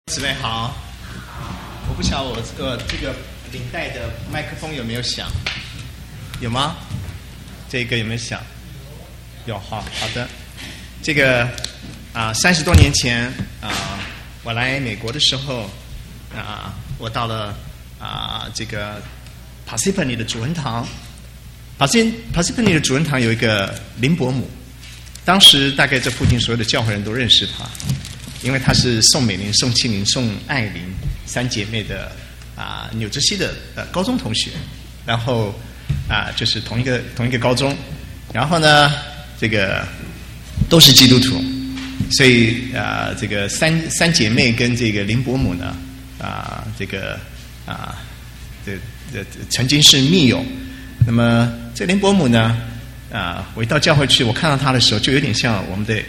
姊妹好，我不晓得我这个领带的麦克风有没有响？有吗？这个有没有响？有，好的。这个30多年前我来美国的时候我到了这个 Parsippany 的主恩堂。Parsippany 的主恩堂有一个林伯母，当时大概这附近所有的教会人都认识他。因为她是宋美龄、宋庆龄、宋爱玲三姐妹的纽泽西的高中同学，然后就是同一个高中，然后呢，这个都是基督徒，所以这个三姐妹跟这个林伯母呢，曾经是密友。那么这林伯母呢？我一到教会去，我看到她的时候，就有点像我们的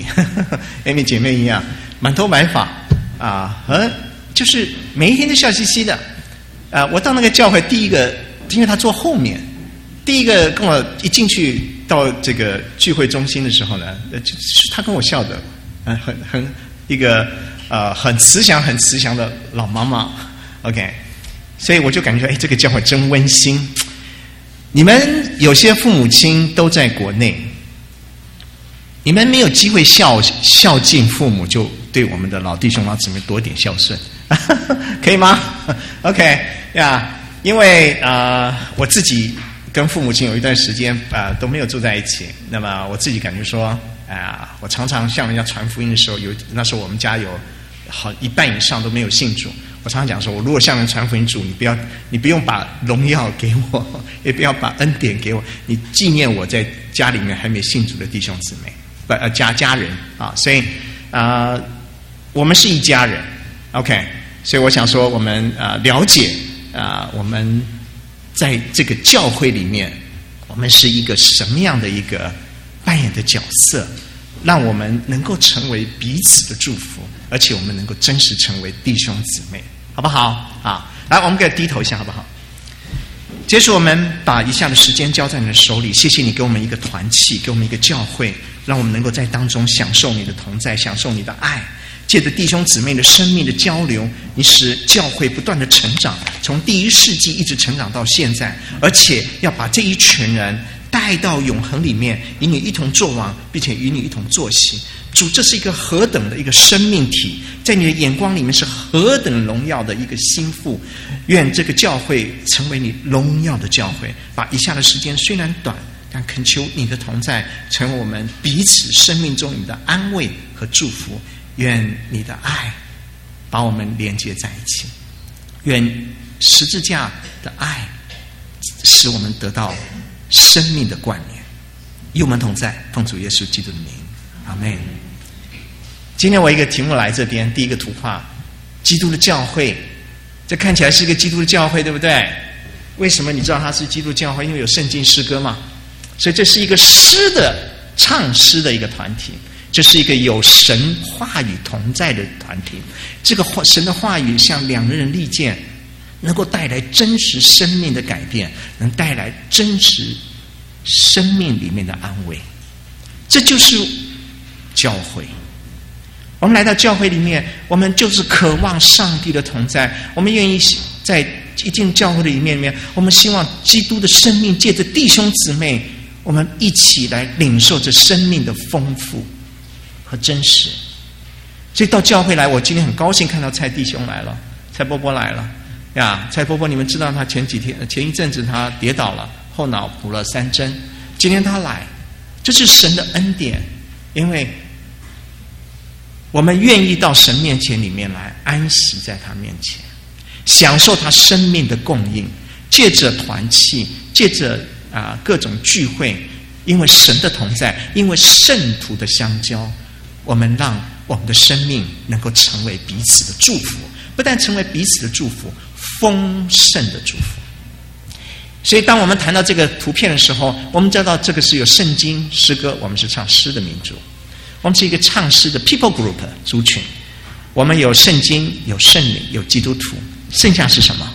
Amy 姐妹一样，满头白发就是每一天都笑嘻嘻的。我到那个教会第一个，因为她坐后面，第一个跟我一进去到这个聚会中心的时候呢，她跟我笑的，一个很慈祥的老妈妈 ，OK， 所以我就感觉这个教会真温馨。你们有些父母亲都在国内，你们没有机会孝敬父母，就对我们的老弟兄老姊妹多点孝顺，可以吗 ？OK 呀，因为我自己跟父母亲有一段时间都没有住在一起，那么我自己感觉说，我常常向人家传福音的时候，那时候我们家有一半以上都没有信主。我常常讲说，我如果向人传福音主，你不用把荣耀给我，也不要把恩典给我，你纪念我在家里面还没信主的弟兄姊妹，家人所以我们是一家人 ，OK， 所以我想说，我们了解我们在这个教会里面，我们是一个什么样的一个扮演的角色，让我们能够成为彼此的祝福，而且我们能够真实成为弟兄姊妹。好不好？来，我们给低头一下，好不好？接着我们把以下的时间交在你的手里，谢谢你给我们一个团契，给我们一个教会，让我们能够在当中享受你的同在，享受你的爱。借着弟兄姊妹的生命的交流，你使教会不断的成长，从第1世纪一直成长到现在，而且要把这一群人带到永恒里面，与你一同作王，并且与你一同坐席。主，这是一个何等的一个生命体，在你的眼光里面是何等荣耀的一个心腹。愿这个教会成为你荣耀的教会。把以下的时间虽然短，但恳求你的同在，成为我们彼此生命中你的安慰和祝福。愿你的爱把我们连接在一起。愿十字架的爱使我们得到生命的冠冕。与我们同在，奉主耶稣基督的名，阿们。今天我一个题目来这边，第一个图画，基督的教会，这看起来是一个基督的教会，对不对？为什么你知道它是基督教会？因为有圣经诗歌嘛，所以这是一个唱诗的一个团体，这是一个有神话语同在的团体。这个神的话语像两个人利剑，能够带来真实生命的改变，能带来真实生命里面的安慰。这就是教会。我们来到教会里面，我们就是渴望上帝的同在，我们愿意在一进教会的里面，我们希望基督的生命借着弟兄姊妹，我们一起来领受着生命的丰富和真实。所以到教会来，我今天很高兴看到蔡弟兄来了，蔡伯伯来了呀。蔡伯伯，你们知道他前一阵子他跌倒了，后脑补了3针，今天他来，这是神的恩典，因为我们愿意到神面前里面来安息在他面前，享受他生命的供应，借着团契，借着各种聚会，因为神的同在，因为圣徒的相交，我们让我们的生命能够成为彼此的祝福，不但成为彼此的祝福，丰盛的祝福。所以当我们谈到这个图片的时候，我们知道这个是有圣经诗歌，我们是唱诗的民族，我们是一个唱诗的 people group 族群，我们有圣经，有圣灵，有基督徒，剩下是什么？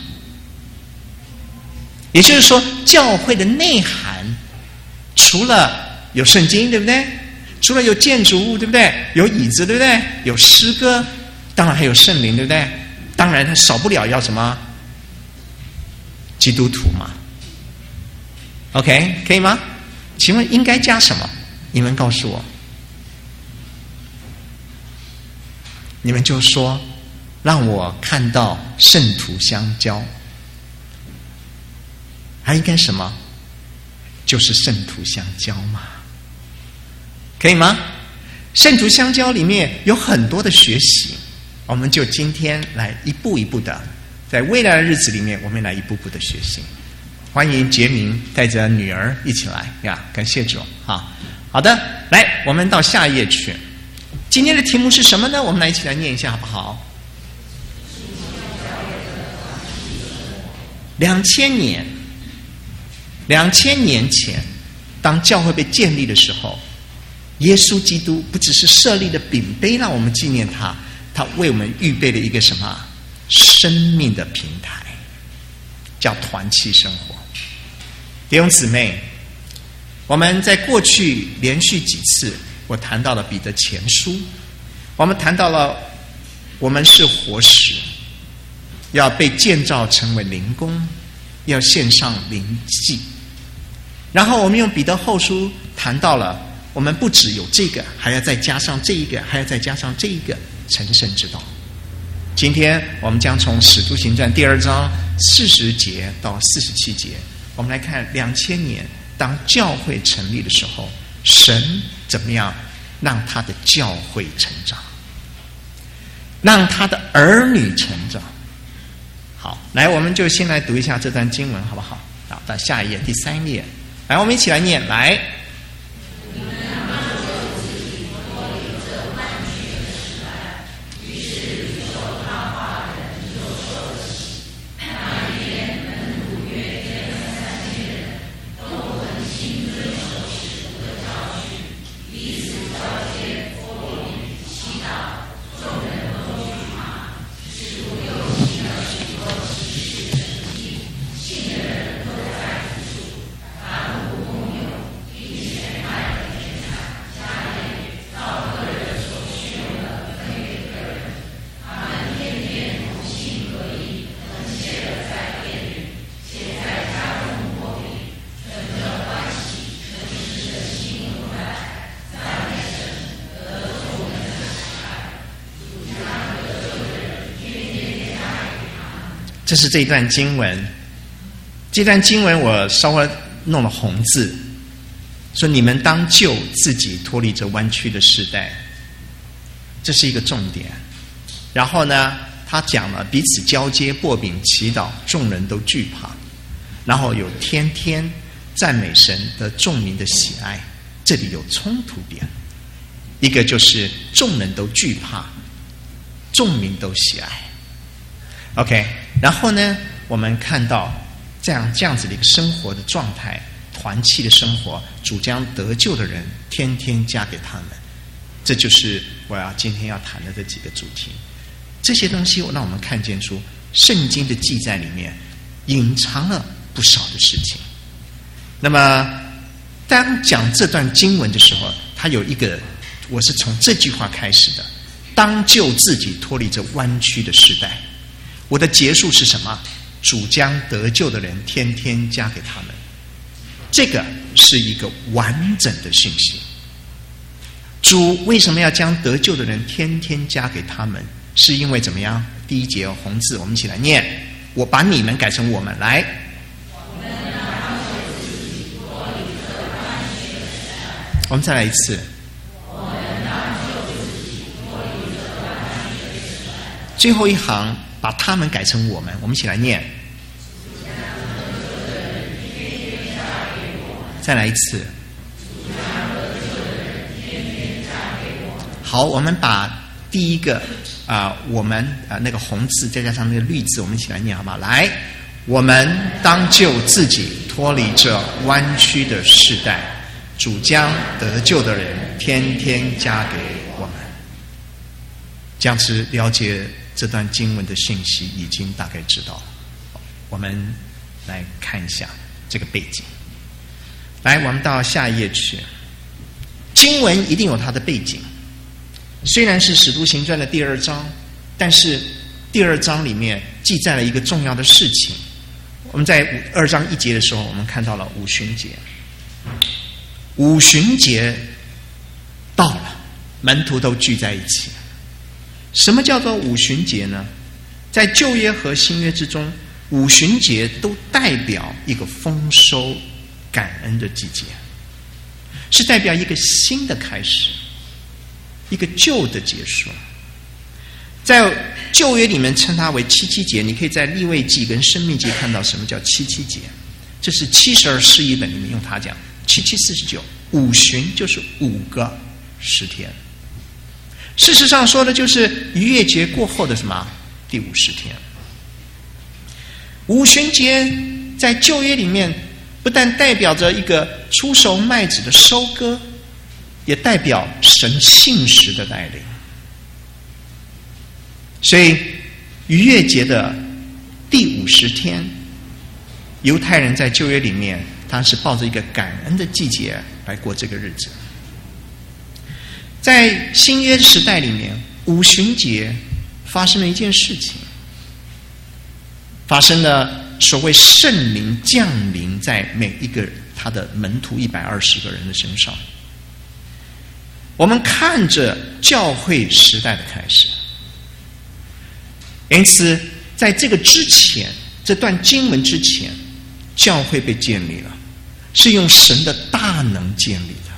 也就是说，教会的内涵除了有圣经，对不对？除了有建筑物，对不对？有椅子，对不对？有诗歌， 当然还有圣灵，对不对？当然他少不了要什么？基督徒嘛。OK， 可以吗？请问应该加什么？你们告诉我。你们就说，让我看到圣徒相交。还应该什么？就是圣徒相交嘛。可以吗？圣徒相交里面有很多的学习，我们就今天来一步一步的，在未来的日子里面，我们来一步步的学习。欢迎杰明带着女儿一起来呀，感谢主啊！好的，来，我们到下一页去。今天的题目是什么呢？我们来一起来念一下好不好？2000年前，当教会被建立的时候，耶稣基督不只是设立了饼碑让我们纪念他，他为我们预备了一个什么生命的平台，叫团契生活。弟兄姊妹，我们在过去连续几次，我谈到了彼得前书，我们谈到了我们是活石，要被建造成为灵宫，要献上灵祭。然后我们用彼得后书谈到了，我们不只有这个，还要再加上这一个，还要再加上这一个成圣之道。今天我们将从使徒行传2章40节到47节，我们来看2000年当教会成立的时候，神怎么样让他的教会成长，让他的儿女成长。好，来，我们就先来读一下这段经文好不好？好，到下一页第3页，来，我们一起来念，来。这是这一段经文，这段经文我稍微弄了红字，说你们当救自己脱离这弯曲的时代，这是一个重点。然后呢，他讲了彼此交接、擘饼、祈祷，众人都惧怕。然后有天天赞美神的众民的喜爱，这里有冲突点，一个就是众人都惧怕，众民都喜爱。OK， 然后呢，我们看到这样子的一个生活的状态，团契的生活，主将得救的人天天加给他们，这就是我今天要谈的这几个主题。这些东西让我们看见出圣经的记载里面隐藏了不少的事情。那么当讲这段经文的时候，它有一个，我是从这句话开始的，当救自己脱离这弯曲的时代。我的结束是什么？主将得救的人天天加给他们，这个是一个完整的信息。主为什么要将得救的人天天加给他们？是因为怎么样？第一节红字，我们一起来念，我把你们改成我们来。我们再来一次。最后一行把他们改成我们，我们一起来念。再来一次。好，我们把第一个我们那个红字再加上那个绿字，我们一起来念好不好？来，我们当救自己脱离这弯曲的世代，主将得救的人天天加给我们。这样子了解这段经文的信息已经大概知道了。我们来看一下这个背景。来，我们到下一页去。经文一定有它的背景，虽然是使徒行传的第2章， 但是第2章里面记载了一个重要的事情。我们在2章1节的时候，我们看到了五旬节。五旬节到了，门徒都聚在一起。什么叫做五旬节呢？在旧约和新约之中，五旬节都代表一个丰收感恩的季节，是代表一个新的开始，一个旧的结束。在旧约里面称它为七七节，你可以在利未记跟申命记看到什么叫七七节。这是72释义本里面用它讲7749，五旬就是5个10天。事实上说的就是逾越节过后的什么第50天。五旬节在旧约里面不但代表着一个出熟麦子的收割，也代表神信实的带领。所以逾越节的第50天，犹太人在旧约里面他是抱着一个感恩的季节来过这个日子。在新约时代里面，五旬节发生了一件事情，发生了所谓圣灵降临在每一个他的门徒120个人的身上。我们看着教会时代的开始，因此在这个之前，这段经文之前，教会被建立了，是用神的大能建立的，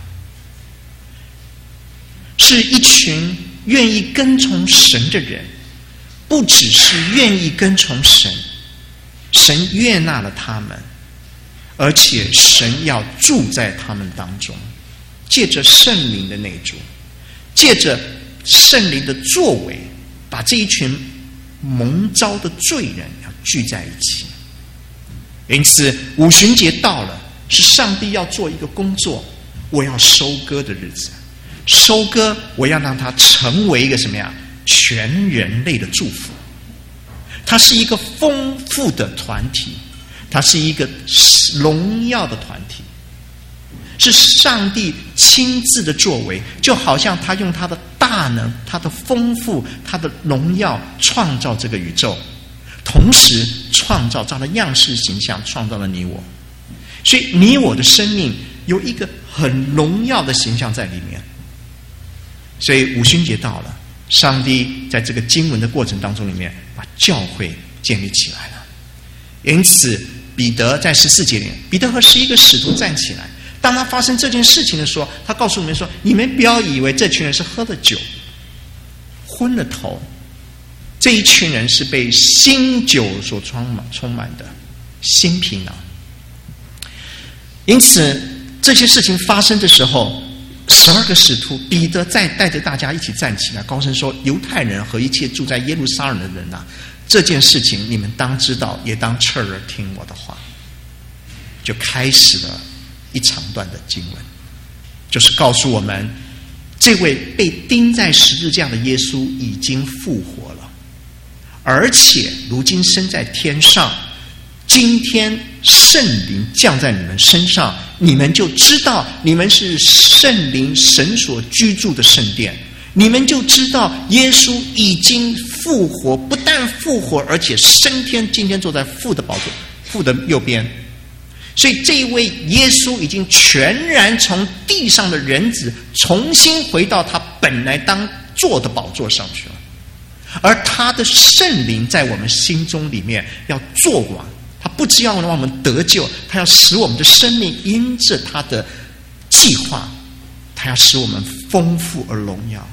是一群愿意跟从神的人，不只是愿意跟从神，神悦纳了他们，而且神要住在他们当中，借着圣灵的内住，借着圣灵的作为，把这一群蒙召的罪人要聚在一起。因此五旬节到了，是上帝要做一个工作，我要收割的日子。收割，我要让它成为一个什么呀？全人类的祝福。它是一个丰富的团体，它是一个荣耀的团体，是上帝亲自的作为，就好像他用他的大能、他的丰富、他的荣耀创造这个宇宙，同时创造他的样式形象，创造了你我。所以你我的生命有一个很荣耀的形象在里面。所以五旬节到了，上帝在这个经文的过程当中里面把教会建立起来了。因此彼得在14节里面，彼得和11个使徒站起来，当他发生这件事情的时候，他告诉你们说，你们不要以为这群人是喝了酒昏了头，这一群人是被新酒所充满的新皮囊。因此这些事情发生的时候，12个使徒，彼得再带着大家一起站起来，高声说，犹太人和一切住在耶路撒冷的人啊，这件事情你们当知道，也当侧耳听我的话。就开始了一长段的经文，就是告诉我们，这位被钉在十字架的耶稣已经复活了，而且如今身在天上。今天圣灵降在你们身上，你们就知道你们是圣灵神所居住的圣殿，你们就知道耶稣已经复活，不但复活，而且升天，今天坐在父的宝座，父的右边。所以这一位耶稣已经全然从地上的人子重新回到他本来当坐的宝座上去了，而他的圣灵在我们心中里面要作王。他不只要让我们得救，他要使我们的生命因着他的计划，他要使我们丰富而荣耀。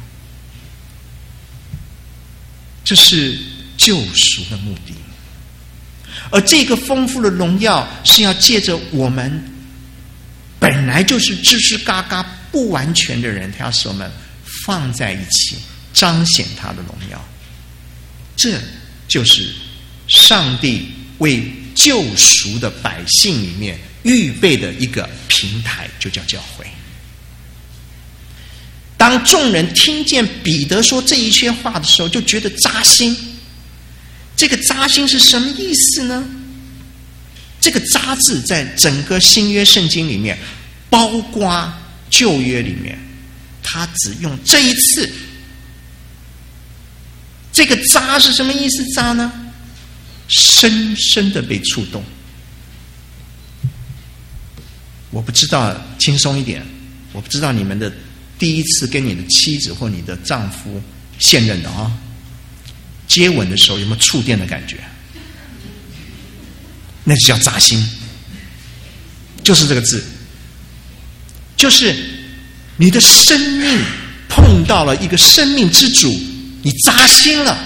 这是救赎的目的。而这个丰富的荣耀是要借着我们本来就是吱吱嘎嘎不完全的人，他要使我们放在一起，彰显他的荣耀。这就是上帝为救赎的百姓里面预备的一个平台，就叫教会。当众人听见彼得说这一些话的时候，就觉得扎心。这个扎心是什么意思呢？这个扎字在整个新约圣经里面，包括旧约里面，他只用这一次， 这个扎是什么意思？扎呢？深深的被触动。我不知道，轻松一点，我不知道你们的第一次跟你的妻子或你的丈夫现任的接吻的时候有没有触电的感觉？那就叫扎心，就是这个字，就是你的生命碰到了一个生命之主，你扎心了，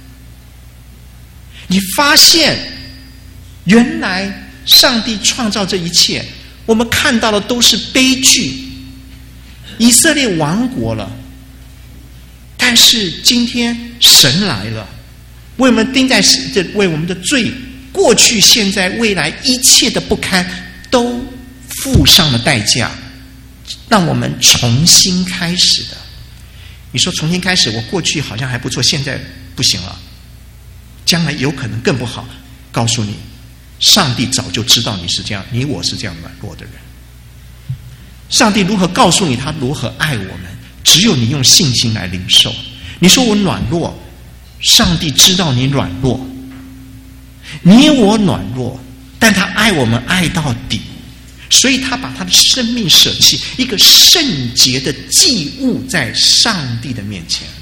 你发现原来上帝创造这一切，我们看到的都是悲剧。以色列亡国了，但是今天神来了，为我们钉在为我们的罪，过去、现在、未来一切的不堪都付上了代价，让我们重新开始的。你说重新开始，我过去好像还不错，现在不行了，将来有可能更不好。告诉你，上帝早就知道你是这样，你我是这样软弱的人。上帝如何告诉你他如何爱我们？只有你用信心来领受。你说我软弱，上帝知道你软弱，你我软弱，但他爱我们爱到底，所以他把他的生命舍弃，一个圣洁的祭物在上帝的面前。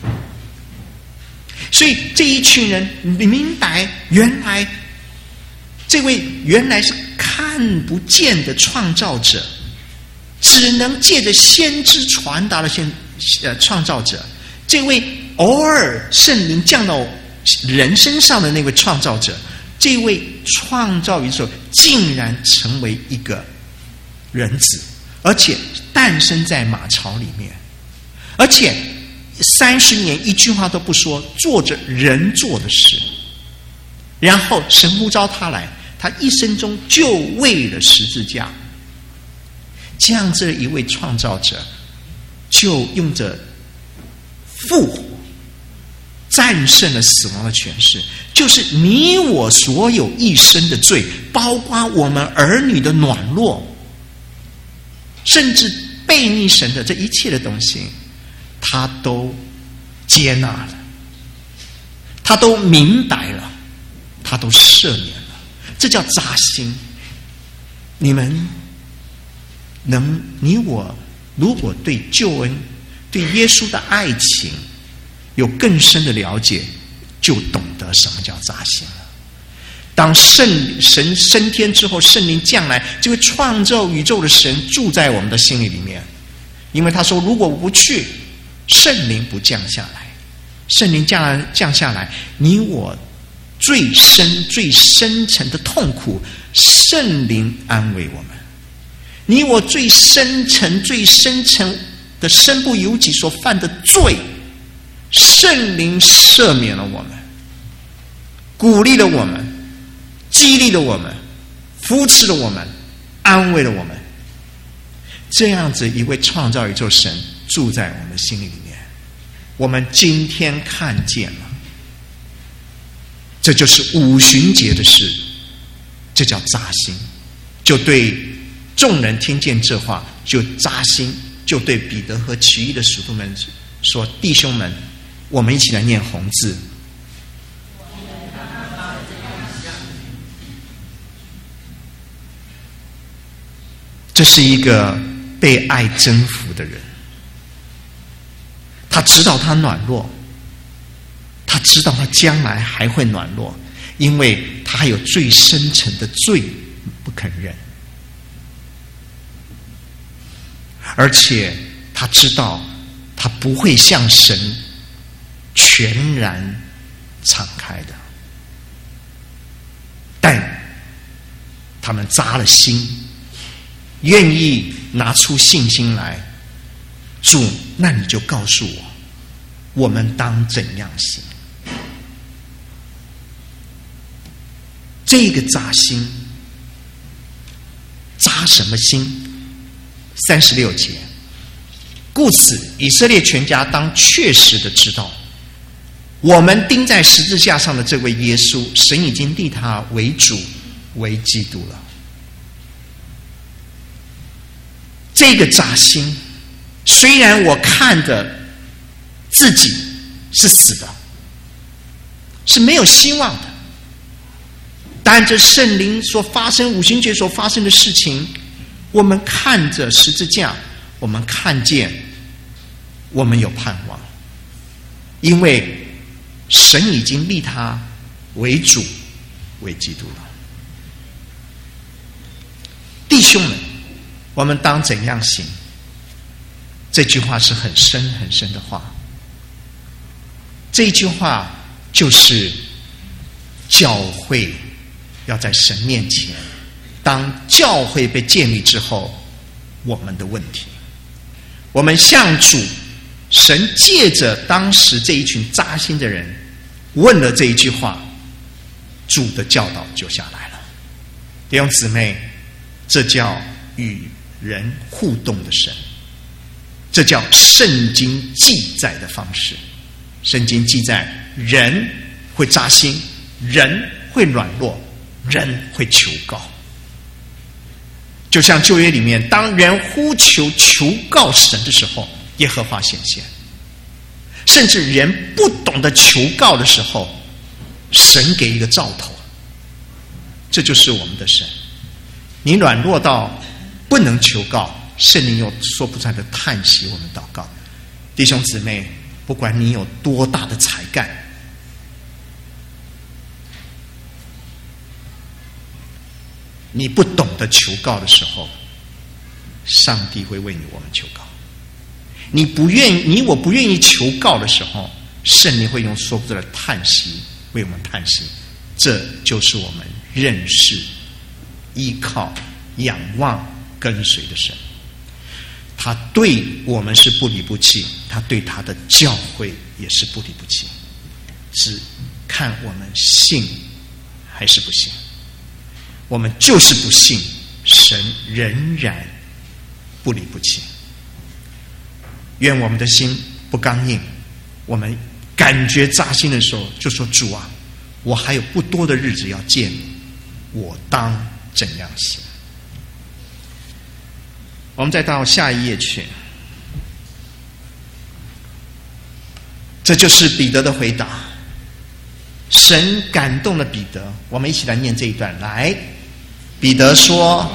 所以这一群人明白，原来这位原来是看不见的创造者，只能借着先知传达的创造者，这位偶尔圣灵降到人身上的那位创造者，这位创造宇宙竟然成为一个人子，而且诞生在马槽里面，而且30年一句话都不说，做着人做的事。然后神呼召他来，他一生中就为了十字架。这样这一位创造者就用着复活战胜了死亡的权势，就是你我所有一生的罪，包括我们儿女的软弱，甚至悖逆神的这一切的东西，他都接纳了，他都明白了，他都赦免了。这叫扎心。你我如果对救恩、对耶稣的爱情有更深的了解，就懂得什么叫扎心了。当神升天之后，圣灵降来，这位创造宇宙的神住在我们的心里面。因为他说，如果我不去，圣灵不降下来，圣灵降下来，你我最深沉的痛苦，圣灵安慰我们。你我最深沉的身不由己所犯的罪，圣灵赦免了我们，鼓励了我们，激励了我们，扶持了我们，安慰了我们。这样子一位创造宇宙神住在我们心里面，我们今天看见了，这就是五旬节的事，这叫扎心。就对众人听见这话就扎心，就对彼得和其余的使徒们说：弟兄们，我们一起来念红字。这是一个被爱征服的人，他知道他软弱，他知道他将来还会软弱，因为他还有最深沉的罪不肯认，而且他知道他不会向神全然敞开的，但他们扎了心，愿意拿出信心来。主，那你就告诉我，我们当怎样行？这个扎心，扎什么心？36节，故此以色列全家当确实的知道，我们钉在十字架上的这位耶稣，神已经立他为主为基督了。这个扎心，虽然我看的自己是死的， 是没有希望的。但这圣灵所发生，五旬节所发生的事情，我们看着十字架，我们看见我们有盼望，因为神已经立他为主为基督了。弟兄们，我们当怎样行？这句话是很深很深的话。这一句话就是教会要在神面前，当教会被建立之后，我们的问题，我们向主，神借着当时这一群扎心的人问了这一句话，主的教导就下来了。弟兄姊妹，这叫与人互动的神，这叫圣经记载的方式。圣经记载人会扎心，人会软弱，人会求告。就像旧约里面，当人呼求求告神的时候，耶和华显现；甚至人不懂得求告的时候，神给一个兆头。这就是我们的神。你软弱到不能求告，圣灵又说不出来的叹息，我们祷告。弟兄姊妹，不管你有多大的才干，你不懂得求告的时候，上帝会为我们求告。你我不愿意求告的时候，圣灵会用说不出来的叹息为我们叹息。这就是我们认识、依靠、仰望、跟随的神。他对我们是不离不弃，他对他的教会也是不离不弃，只看我们信还是不信。我们就是不信，神仍然不离不弃。愿我们的心不刚硬，我们感觉扎心的时候，就说主啊，我还有不多的日子要见你，我当怎样行？我们再到下一页去。这就是彼得的回答。神感动了彼得，我们一起来念这一段。来，彼得说：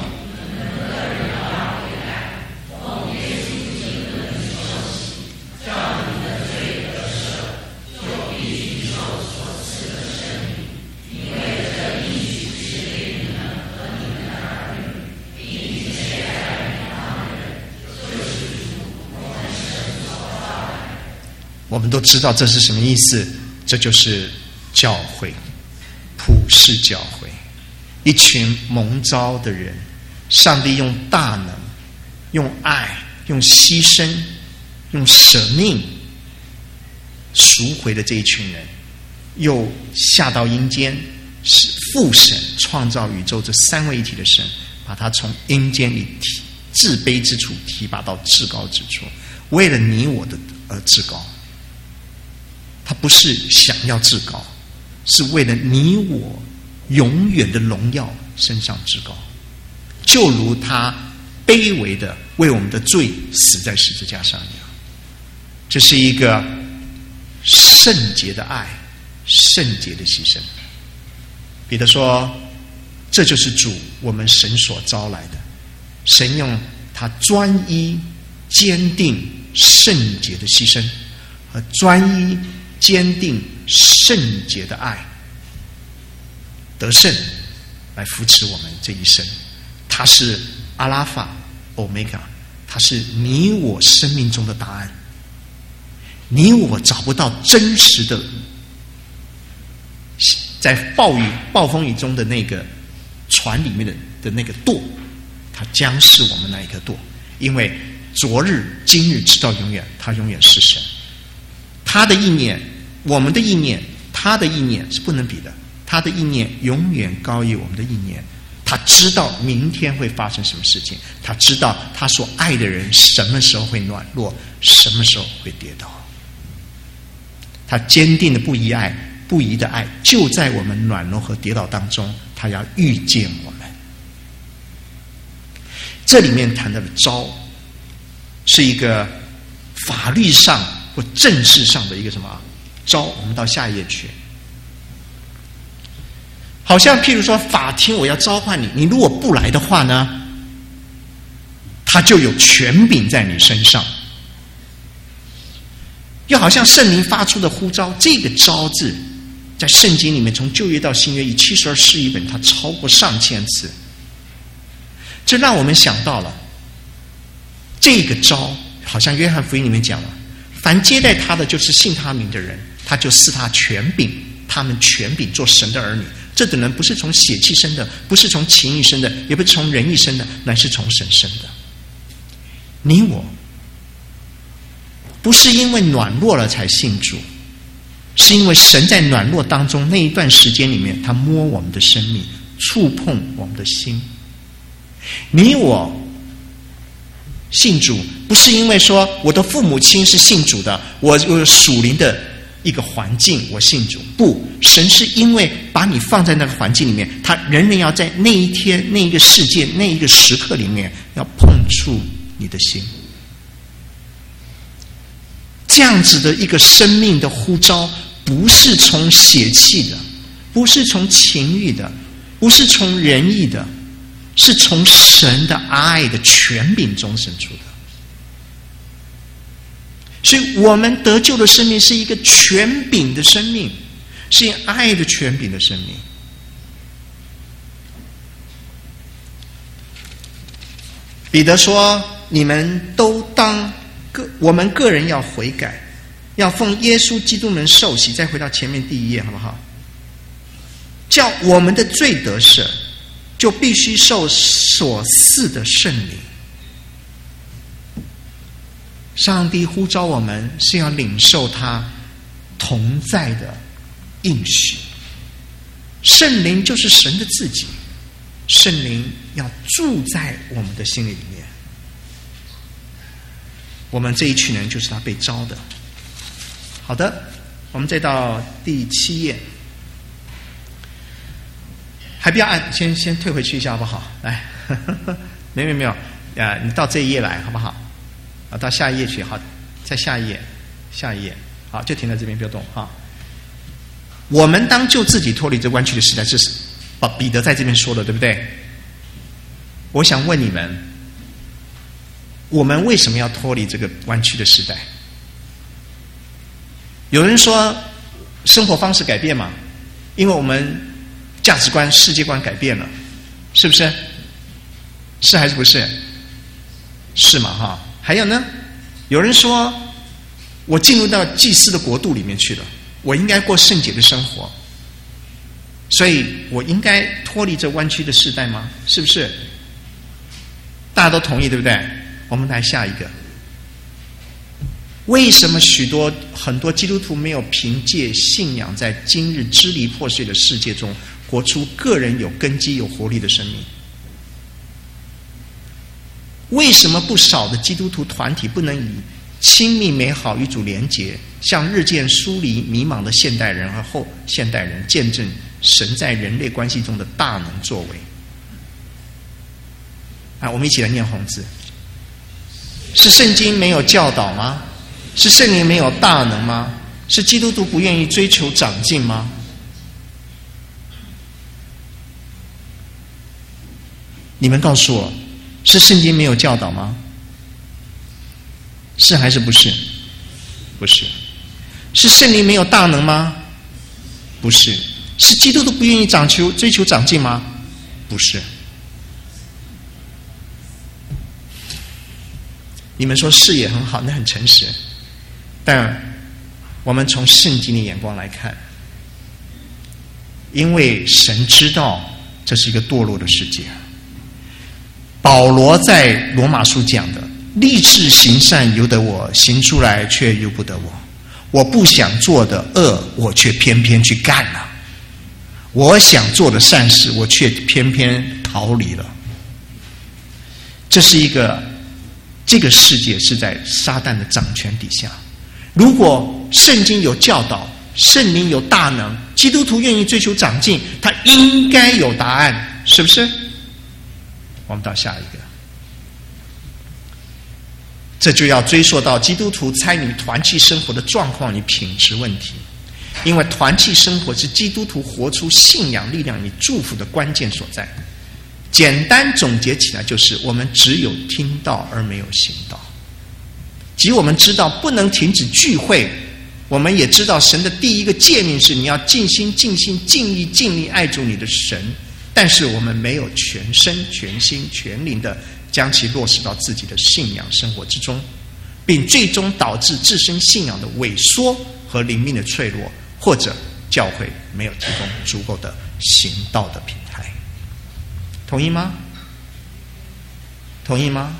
我们都知道这是什么意思，这就是教会，普世教会，一群蒙召的人，上帝用大能、用爱、用牺牲、用舍命赎回的这一群人，又下到阴间，是父神创造宇宙这三位一体的神，把他从阴间里至卑之处提拔到至高之处，为了你我的而至高。他不是想要至高，是为了你我永远的荣耀升上至高，就如他卑微的为我们的罪死在十字架上一样。这是一个圣洁的爱，圣洁的牺牲。彼得说，这就是主我们神所招来的。神用他专一、坚定、圣洁的牺牲和专一、坚定、圣洁的爱得胜来扶持我们这一生。他是阿拉法、欧米伽，他是你我生命中的答案。你我找不到真实的，在暴风雨中的那个船里面的那个舵，它将是我们那一颗舵。因为昨日、今日直到永远，他永远是神。他的意念，我们的意念，他的意念是不能比的。他的意念永远高于我们的意念。他知道明天会发生什么事情，他知道他所爱的人什么时候会软弱，什么时候会跌倒。他坚定的不移的爱，就在我们软弱和跌倒当中，他要遇见我们。这里面谈到的招，是一个法律上或正式上的一个什么招？我们到下一页去。 好像譬如说法庭我要召唤你，你如果不来的话呢，他就有权柄在你身上。又好像圣灵发出的呼召，这个召字在圣经里面从旧约到新约以72释义本，它超过上千次。这让我们想到了这个召，好像约翰福音里面讲了，凡接待他的就是信他名的人，他就赐他权柄，他们权柄做神的儿女。这等人不是从血气生的，不是从情欲生的，也不是从人意生的，乃是从神生的。你我不是因为软弱了才信主，是因为神在软弱当中那一段时间里面，他摸我们的生命，触碰我们的心。你我信主不是因为说我的父母亲是信主的，我有属灵的一个环境我信主，不，神是因为把你放在那个环境里面，他仍然要在那一天那一个事件那一个时刻里面要碰触你的心。这样子的一个生命的呼召，不是从血气的，不是从情欲的，不是从人意的，是从神的爱的权柄中生出的。所以我们得救的生命是一个权柄的生命，是爱的权柄的生命。彼得说，你们都当我们个人要悔改，要奉耶稣基督名受洗。再回到前面第一页好不好？叫我们的罪得赦，就必须受所赐的圣灵。上帝呼召我们是要领受他同在的应许。圣灵就是神的自己，圣灵要住在我们的心里面。我们这一群人就是他被召的。好的，我们再到第7页，还不要按，先退回去一下好不好？来，没有你到这一页来好不好？到下一页去，好，再下一页，好，就停在这边，不要动哈。我们当就自己脱离这弯曲的时代，这是彼得在这边说的，对不对？我想问你们，我们为什么要脱离这个弯曲的时代？有人说生活方式改变嘛，因为我们价值观、世界观改变了，是不是？是还是不是？是嘛哈？还有呢，有人说我进入到祭司的国度里面去了，我应该过圣洁的生活，所以我应该脱离这弯曲的时代吗？是不是？大家都同意对不对？我们来下一个。为什么很多基督徒没有凭借信仰在今日支离破碎的世界中活出个人有根基有活力的生命？为什么不少的基督徒团体不能以亲密美好与主连结，向日渐疏离迷茫的现代人和后现代人见证神在人类关系中的大能作为？我们一起来念红字。是圣经没有教导吗？是圣灵没有大能吗？是基督徒不愿意追求长进吗？你们告诉我，是圣经没有教导吗？是还是不是？不是。是圣灵没有大能吗？不是。是基督徒不愿意追求长进吗？不是。你们说视野很好，那很诚实，但我们从圣经的眼光来看，因为神知道这是一个堕落的世界。保罗在罗马书讲的，立志行善由得我，行出来却由不得我。我不想做的恶，我却偏偏去干了；我想做的善事，我却偏偏逃离了。这个世界是在撒旦的掌权底下。如果圣经有教导，圣灵有大能，基督徒愿意追求长进，他应该有答案，是不是？我们到下一个，这就要追溯到基督徒参与团契生活的状况与品质问题。 因为团契生活是基督徒活出信仰力量与祝福的关键所在。简单总结起来就是，我们只有听道而没有行道。即我们知道不能停止聚会，我们也知道神的第一个诫命是你要尽心尽心尽意尽力爱主你的神，但是我们没有全身全心全灵的将其落实到自己的信仰生活之中，并最终导致自身信仰的萎缩和灵命的脆弱，或者教会没有提供足够的行道的平台。同意吗？同意吗？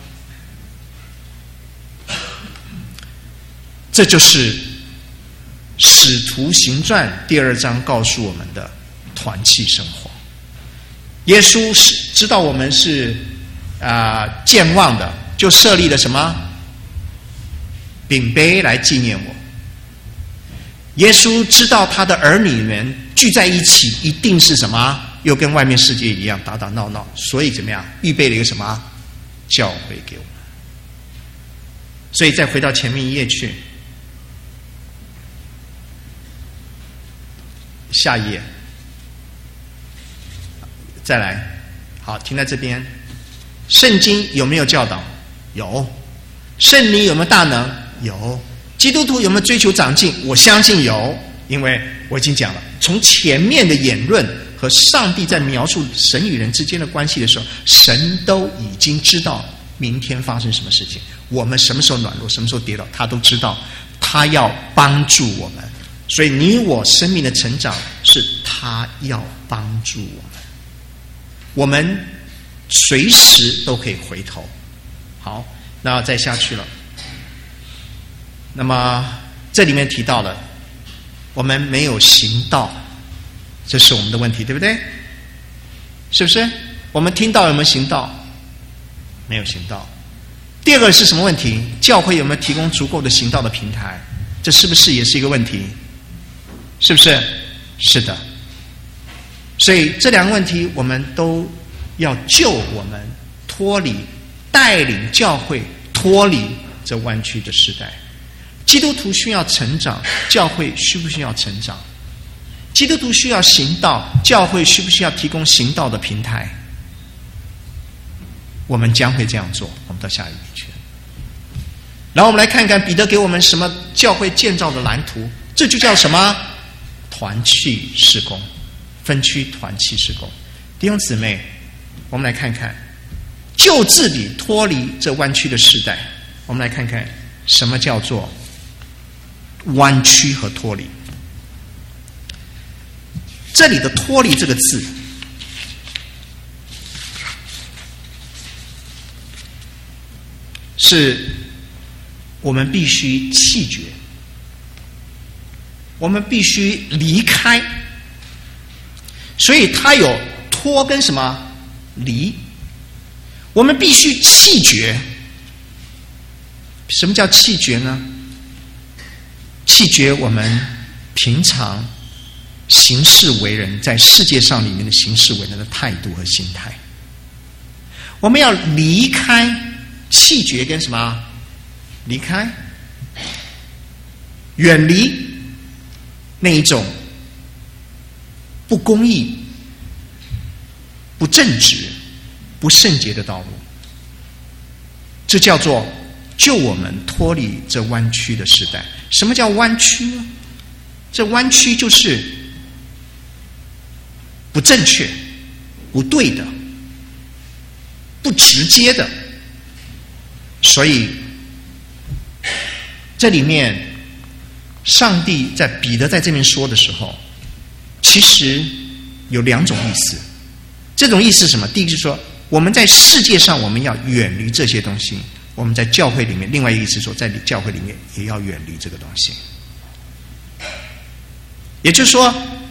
这就是使徒行传第2章告诉我们的团契生活。耶稣是知道我们是健忘的，就设立了什么饼杯来纪念我。耶稣知道他的儿女们聚在一起一定是什么，又跟外面世界一样打打闹闹，所以怎么样，预备了一个什么教会给我们。所以再回到前面一页去，下一页，再来，好，停在这边。圣经有没有教导？有。圣灵有没有大能？有。基督徒有没有追求长进？我相信有，因为我已经讲了，从前面的言论和上帝在描述神与人之间的关系的时候，神都已经知道明天发生什么事情，我们什么时候软弱，什么时候跌倒，他都知道，他要帮助我们。所以你我生命的成长是他要帮助我们，我们随时都可以回头。好，那再下去了。那么这里面提到了我们没有行道，这是我们的问题，对不对？是不是？我们听到有没有行道？没有行道。第二个是什么问题？教会有没有提供足够的行道的平台？这是不是也是一个问题？是不是？是的。所以这两个问题我们都要救我们脱离，带领教会脱离这弯曲的时代。基督徒需要成长，教会需不需要成长？基督徒需要行道，教会需不需要提供行道的平台？我们将会这样做。我们到下一页去。然后我们来看看彼得给我们什么教会建造的蓝图，这就叫什么？团契事工，分区团契事工。弟兄姊妹，我们来看看，就治理脱离这弯曲的时代。我们来看看什么叫做弯曲和脱离。这里的脱离这个字是我们必须弃绝，我们必须离开，所以它有脱跟什么离，我们必须弃绝。什么叫弃绝呢？弃绝我们平常行事为人，在世界上里面的行事为人的态度和心态，我们要离开，弃绝跟什么？离开，远离那一种不公义、不正直、不圣洁的道路。这叫做救我们脱离这弯曲的时代。什么叫弯曲呢？这弯曲就是不正确、不对的、不直接的。所以这里面上帝在彼得在这边说的时候，其实有两种意思。这种意思是什么？第一个是说，我们在世界上我们要远离这些东西，我们在教会里面，另外一个意思说，在教会里面也要远离这个东西。也就是说，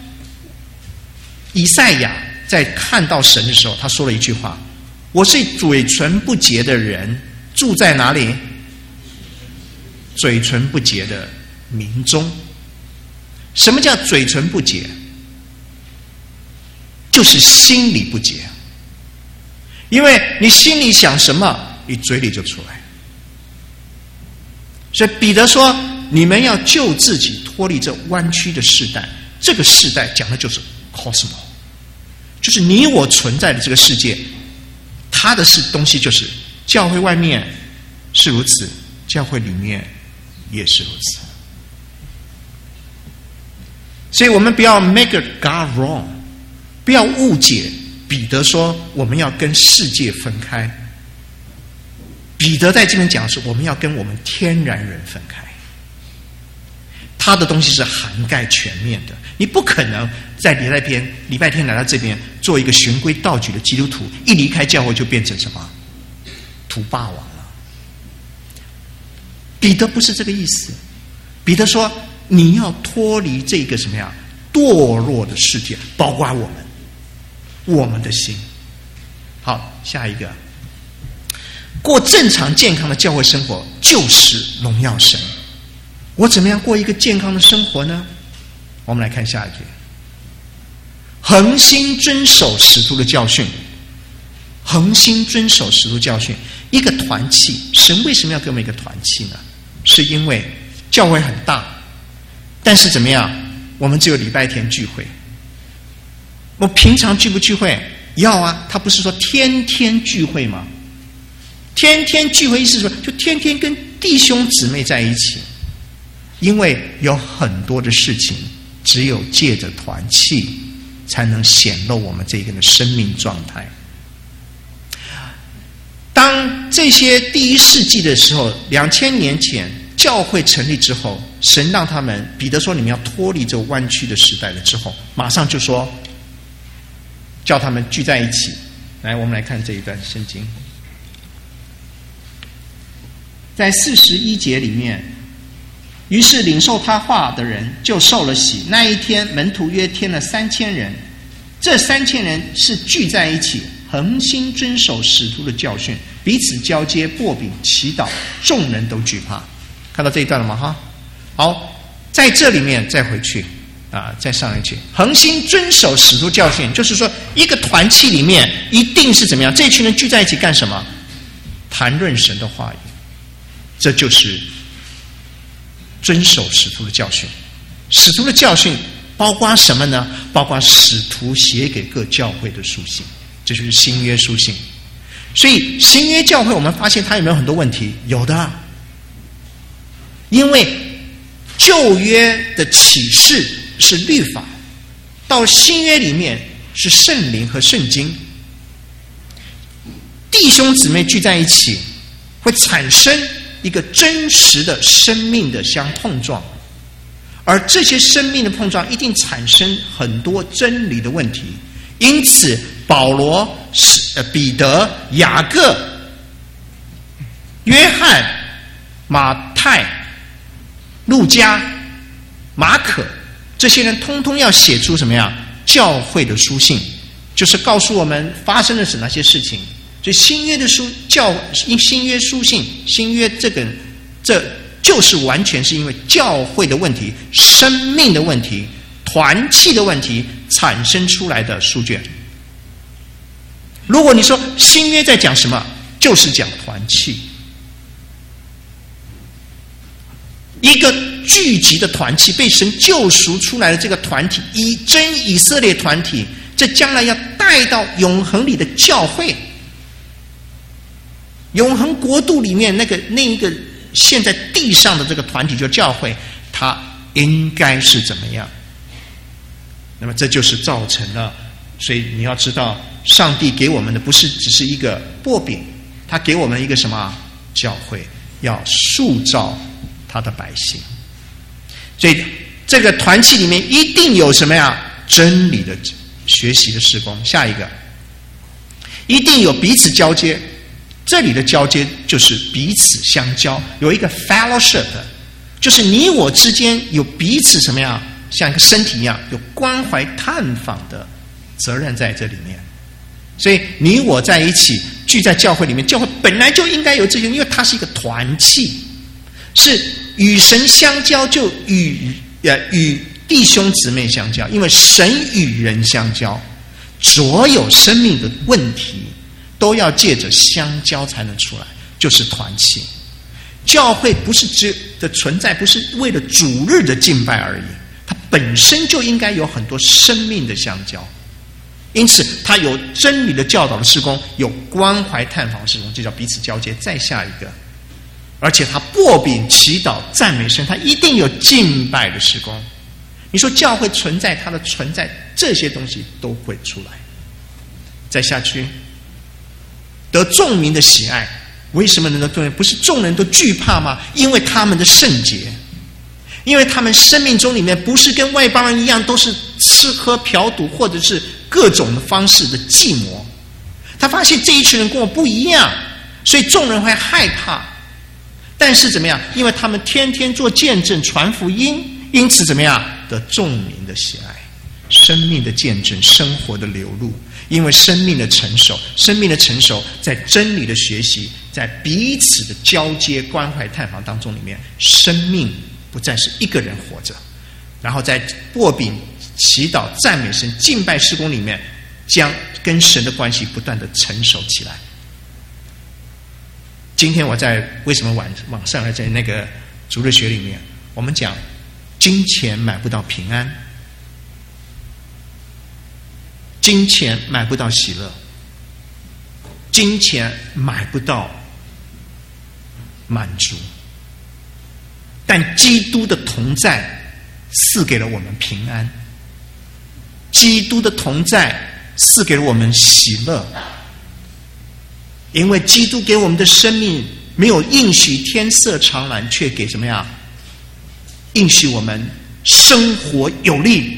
以赛亚在看到神的时候，他说了一句话：我是嘴唇不洁的人，住在哪里？嘴唇不洁的民中。什么叫嘴唇不洁？就是心里不洁。因为你心里想什么，你嘴里就出来。所以彼得说， 你们要救自己脱离这弯曲的世代。这个世代讲的就是 cosmos， 就是你我存在的这个世界，它的东西就是教会外面是如此，教会里面也是如此。所以我们不要 make God wrong， 不要误解彼得说我们要跟世界分开。彼得在这边讲的是我们要跟我们天然人分开，他的东西是涵盖全面的。你不可能在礼拜天来到这边做一个循规蹈矩的基督徒，一离开教会就变成什么土霸王了。彼得不是这个意思，彼得说你要脱离这个什么呀堕落的世界，包括我们的心。好，下一个，过正常健康的教会生活就是荣耀神。我怎么样过一个健康的生活呢？我们来看下一句，恒心遵守使徒的教训。恒心遵守使徒教训，一个团契，神为什么要给我们一个团契呢？是因为教会很大，但是怎么样，我们只有礼拜天聚会。我平常聚不聚会？要啊，他不是说天天聚会吗？天天聚会意思是说就天天跟弟兄姊妹在一起，因为有很多的事情只有借着团契才能显露我们这个人的生命状态。当这些第一世纪的时候，2000年前教会成立之后，神让他们，彼得说你们要脱离这个弯曲的时代了之后，马上就说叫他们聚在一起。来，我们来看这一段圣经，在41节里面，于是领受他话的人就受了洗。那一天门徒约添了3000人，这3000人是聚在一起，恒心遵守使徒的教训，彼此交接，擘饼祈祷，众人都惧怕。看到这一段了吗？哈，好，在这里面再回去再上一句，恒心遵守使徒教训，就是说一个团契里面一定是怎么样，这群人聚在一起干什么？谈论神的话语，这就是遵守使徒的教训。使徒的教训包括什么呢？包括使徒写给各教会的书信，这就是新约书信。所以新约教会我们发现它有没有很多问题？有的，因为旧约的启示是律法，到新约里面是圣灵和圣经。弟兄姊妹聚在一起会产生一个真实的生命的相碰撞，而这些生命的碰撞一定产生很多真理的问题。因此保罗、彼得、雅各、约翰、马太、路加、马可，这些人通通要写出什么样教会的书信，就是告诉我们发生的是哪些事情。所以新约的新约书信，新约这就是完全是因为教会的问题、生命的问题、团契的问题产生出来的书卷。如果你说新约在讲什么，就是讲团契。一个聚集的团契，被神救赎出来的这个团体，真以色列团体，这将来要带到永恒里的教会，永恒国度里面那一个现在地上的这个团体，就教会，它应该是怎么样？那么这就是造成了，所以你要知道，上帝给我们的不是只是一个擘饼，他给我们一个什么教会，要塑造他的百姓。所以这个团契里面一定有什么呀？真理的学习的事工。下一个，一定有彼此交接。这里的交接就是彼此相交，有一个 fellowship， 就是你我之间有彼此什么样，像一个身体一样，有关怀探访的责任在这里面。所以你我在一起聚在教会里面，教会本来就应该有这些，因为它是一个团契，是与神相交，就与弟兄姊妹相交，因为神与人相交，所有生命的问题都要借着相交才能出来，就是团契。 教会不是的存在，不是为了主日的敬拜而已，它本身就应该有很多生命的相交。因此它有真理的教导的事工，有关怀探访的事工，这叫彼此交接。再下一个，而且它擘饼祈祷赞美神，它一定有敬拜的事工。你说教会存在，它的存在，这些东西都会出来。再下去，得众民的喜爱。为什么能得众人？不是众人都惧怕吗？因为他们的圣洁，因为他们生命中里面不是跟外邦人一样，都是吃喝嫖赌或者是各种的方式的计谋。他发现这一群人跟我不一样，所以众人会害怕。但是怎么样？因为他们天天做见证传福音，因此怎么样？得众民的喜爱，生命的见证，生活的流露。因为生命的成熟，生命的成熟在真理的学习，在彼此的交接关怀探访当中里面，生命不再是一个人活着，然后在擘饼祈祷赞美神敬拜事工里面，将跟神的关系不断的成熟起来。今天我在为什么网上在那个主日学里面，我们讲金钱买不到平安，金钱买不到喜乐，金钱买不到满足，但基督的同在赐给了我们平安，基督的同在赐给了我们喜乐。因为基督给我们的生命没有应许天色长蓝，却给什么呀？应许我们生活有力。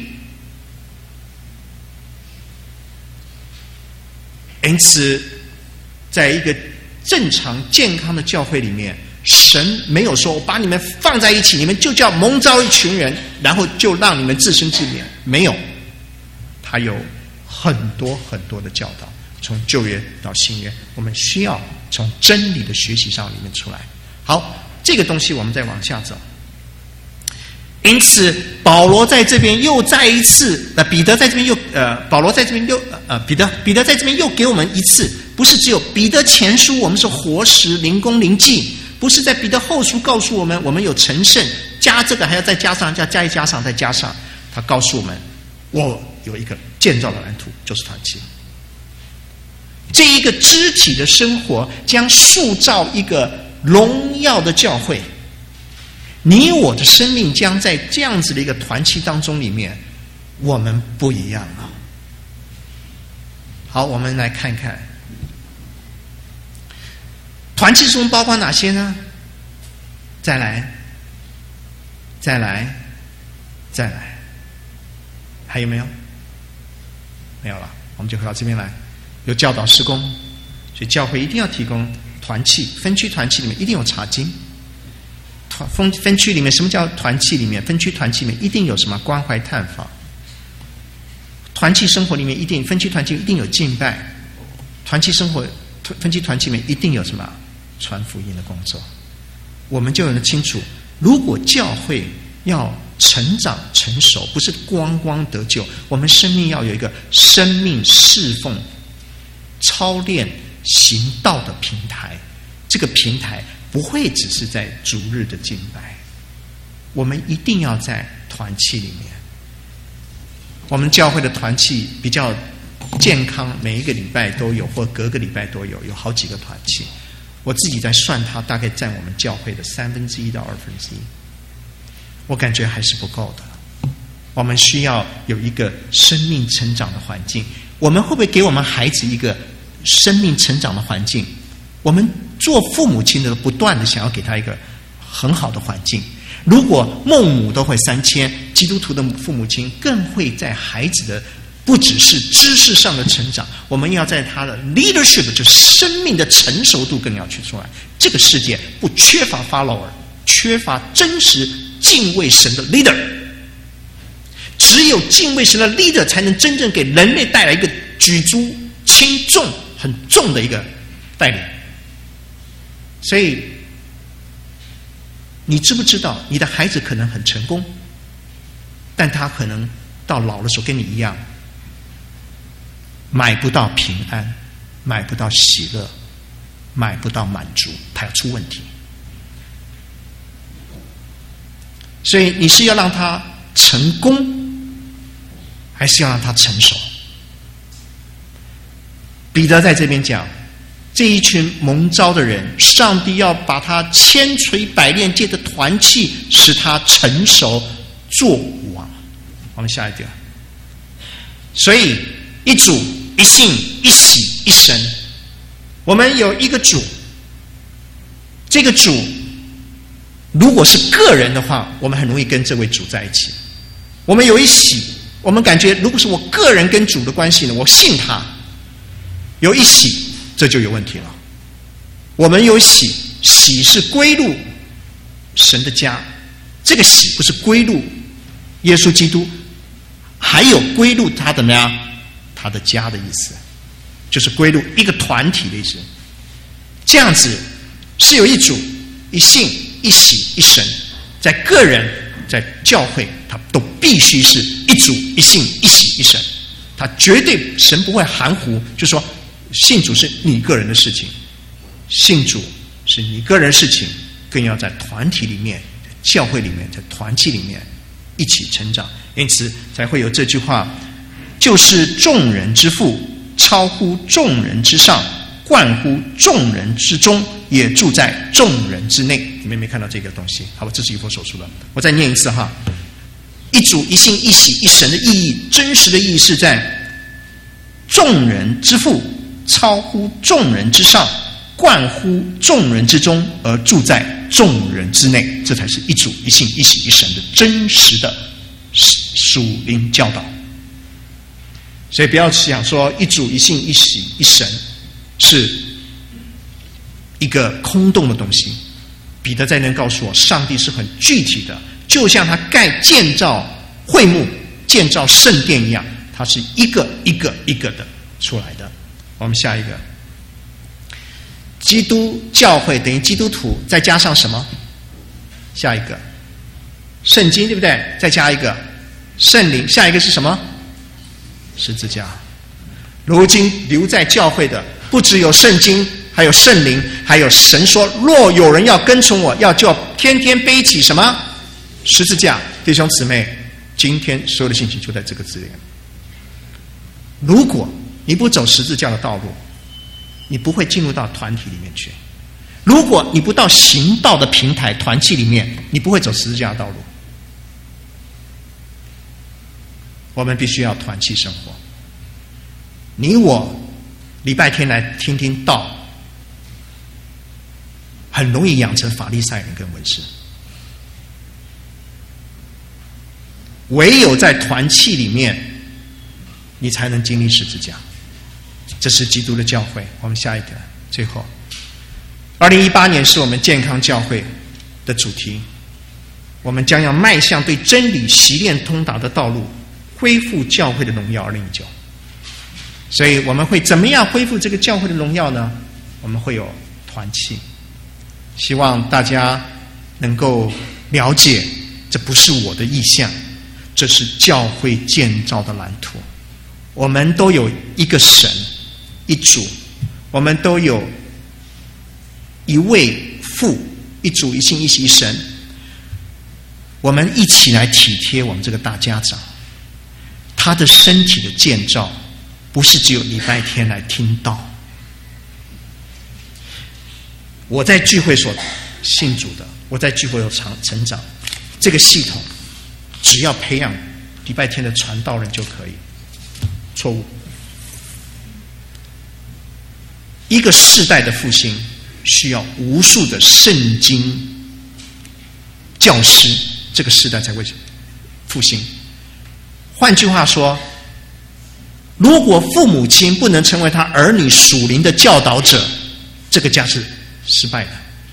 因此在一个正常健康的教会里面，神没有说我把你们放在一起，你们就叫蒙召一群人，然后就让你们自生自灭。没有，他有很多很多的教导，从旧约到新约，我们需要从真理的学习上里面出来。好，这个东西我们再往下走。因此保罗在这边又再一次，彼得在这边又保罗在这边又彼得在这边又给我们一次，不是只有彼得前书我们是活石灵工灵记，不是在彼得后书告诉我们我们有成圣，加这个还要再加上加一加上再加上，他告诉我们我有一个建造的蓝图，就是团契。这一个肢体的生活将塑造一个荣耀的教会，你我的生命将在这样子的一个团契当中里面，我们不一样了。好，我们来看看团契中包括哪些呢？再来，还有没有？没有了，我们就回到这边来。有教导事工，所以教会一定要提供团契，分区团契里面一定有查经。分区里面什么叫团契里面？分区团契里面一定有什么关怀探访。团契生活里面一定分区团契一定有敬拜。团契生活分区团契里面一定有什么传福音的工作。我们就能清楚，如果教会要成长成熟，不是光光得救，我们生命要有一个生命侍奉操练行道的平台。这个平台不会只是在主日的敬拜，我们一定要在团契里面。我们教会的团契比较健康，每一个礼拜都有，或隔个礼拜都有好几个团契。我自己在算它，大概占我们教会的1/3到1/2，我感觉还是不够的。我们需要有一个生命成长的环境。我们会不会给我们孩子一个生命成长的环境？我们做父母亲的不断的想要给他一个很好的环境。如果孟母都会3000，基督徒的父母亲更会在孩子的不只是知识上的成长，我们要在他的 leadership， 就是生命的成熟度更要去出来。这个世界不缺乏 follower， 缺乏真实敬畏神的 leader。只有敬畏神的 leader 才能真正给人类带来一个举足轻重很重的一个带领。所以你知不知道你的孩子可能很成功，但他可能到老的时候跟你一样，买不到平安，买不到喜乐，买不到满足，他要出问题。 所以你是要让他成功，还是要让他成熟？彼得在这边讲，这一群蒙召的人，上帝要把他千锤百炼，借着团契使他成熟做王。我们下一点。所以一主一信一洗一神，我们有一个主，这个主如果是个人的话，我们很容易跟这位主在一起。我们有一洗，我们感觉如果是我个人跟主的关系呢，我信他。有一洗，这就有问题了。我们有洗，洗是归入神的家，这个洗不是归入耶稣基督，还有归入他的呢，他的家的意思，就是归入一个团体的意思。这样子是有一主一信一洗一神，在个人在教会，他都必须是一主一信一洗一神，他绝对神不会含糊，就说信主是你个人的事情，信主是你个人的事情，更要在团体里面、教会里面、在团契里面一起成长。因此才会有这句话，就是众人之父，超乎众人之上，贯乎众人之中，也住在众人之内。你们没看到这个东西？好吧，这是以弗所书的。我再念一次哈，一主一信一洗一神的意义，真实的意义是在众人之父，超乎众人之上，贯乎众人之中，而住在众人之内。这才是一主一信一洗一神的真实的属灵教导。所以不要想说一主一信一洗一神是一个空洞的东西。彼得在那告诉我，上帝是很具体的，就像他建造会幕、建造圣殿一样，它是一个一个一个的出来的。我们下一个，基督教会等于基督徒，再加上什么？下一个，圣经，对不对？再加一个圣灵，下一个是什么？十字架。如今留在教会的不只有圣经，还有圣灵，还有神说，若有人要跟从我，要天天背起什么？十字架。弟兄姊妹，今天所有的信息就在这个字里。如果你不走十字架的道路，你不会进入到团体里面去。如果你不到行道的平台团契里面，你不会走十字架的道路。我们必须要团契生活。你我礼拜天来听听道，很容易养成法利赛人跟文士。唯有在团契里面，你才能经历十字架。这是基督的教会。我们下一个，最后2018年是我们健康教会的主题，我们将要迈向对真理习练通达的道路，恢复教会的荣耀2019。所以我们会怎么样恢复这个教会的荣耀呢？我们会有团契，希望大家能够了解，这不是我的意向，这是教会建造的蓝图。我们都有一个神，一主，我们都有一位父，一主一信一洗一神。我们一起来体贴我们这个大家长，他的身体的建造不是只有礼拜天来听道。我在聚会所信主的，我在聚会有成长，这个系统只要培养礼拜天的传道人就可以。错误。一个世代的复兴需要无数的圣经教师，这个世代才会复兴。换句话说，如果父母亲不能成为他儿女属灵的教导者，这个家是失败的。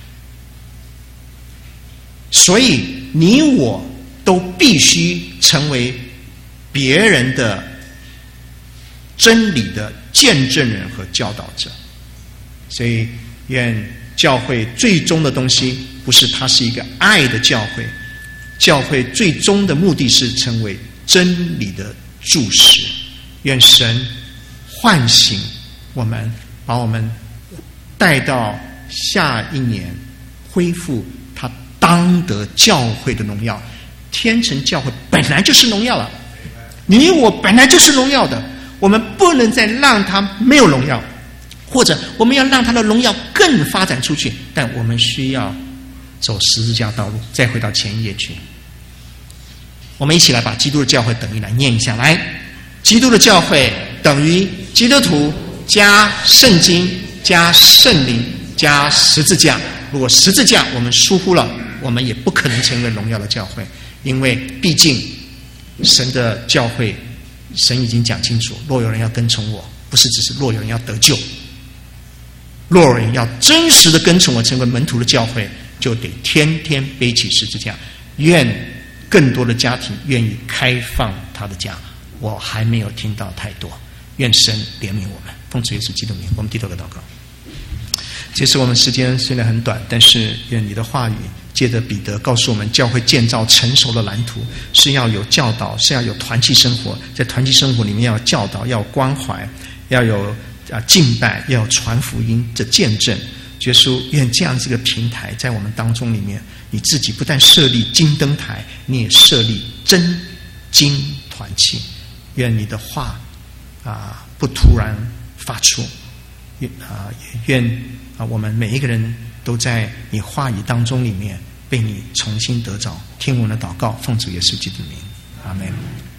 所以你我都必须成为别人的真理的见证人和教导者。所以愿教会最终的东西不是它是一个爱的教会，教会最终的目的是成为真理的柱石。愿神唤醒我们，把我们带到下一年，恢复他当得教会的荣耀， 天成教会本来就是荣耀了，你我本来就是荣耀的，我们不能再让它没有荣耀，或者我们要让它的荣耀更发展出去，但我们需要走十字架道路。再回到前一页去，我们一起来把基督的教会等于来念一下来。基督的教会等于基督徒加圣经加圣灵加十字架。如果十字架我们疏忽了，我们也不可能成为荣耀的教会，因为毕竟神的教会，神已经讲清楚，若有人要跟从我，不是只是若有人要得救，若有人要真实的跟从我成为门徒的教会，就得天天背起十字架。愿更多的家庭愿意开放他的家，我还没有听到太多。愿神怜悯我们，奉主耶稣基督名，我们低头个祷告。其实我们时间虽然很短，但是愿你的话语借着彼得告诉我们，教会建造成熟的蓝图是要有教导，是要有团契生活，在团契生活里面要有教导，要有关怀，要有敬拜，要有传福音的见证。耶稣，愿这样这个平台在我们当中里面，你自己不但设立金灯台，你也设立真金团契。愿你的话不突然发出，也愿我们每一个人都在你话语当中里面被你重新得着。听我们的祷告，奉主耶稣基督的名，阿们。